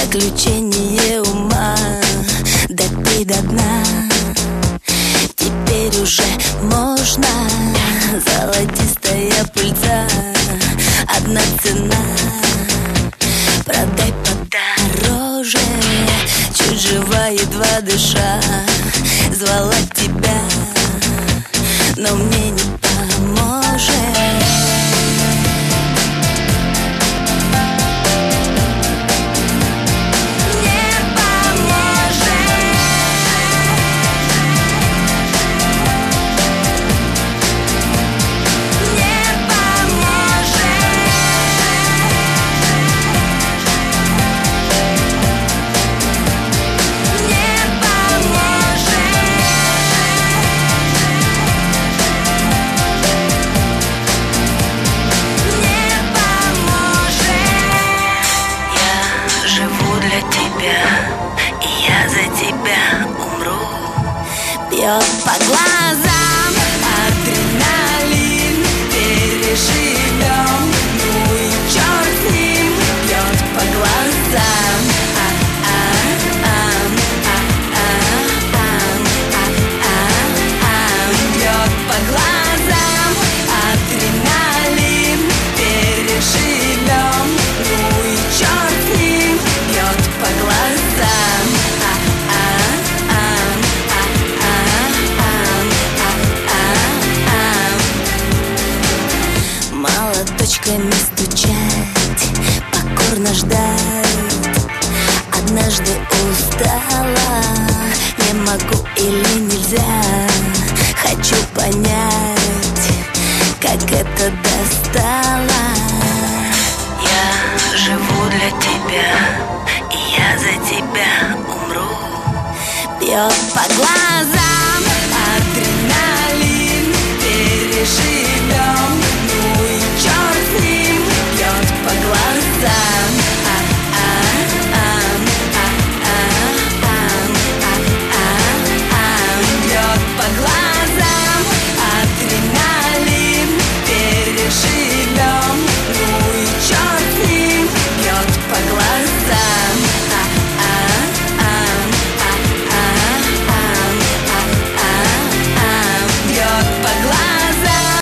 заключение ума. Допей до дна, теперь уже можно. Золотистая пыльца, одна цена. Продай подороже, чуть жива, едва дыша. Звала тебя, но мне не поможет. Бьет по глазам адреналин, переживем, ну и черт с ним. Бьет по глазам, бьет по глазам адреналин, переживем, ну и черт с ним. Бьет по глазам. Молоточками стучать, покорно ждать. Однажды устала, не могу или нельзя. Хочу понять, как это достало. Я живу для тебя, и я за тебя умру. Бьет по глазам адреналин, переживем.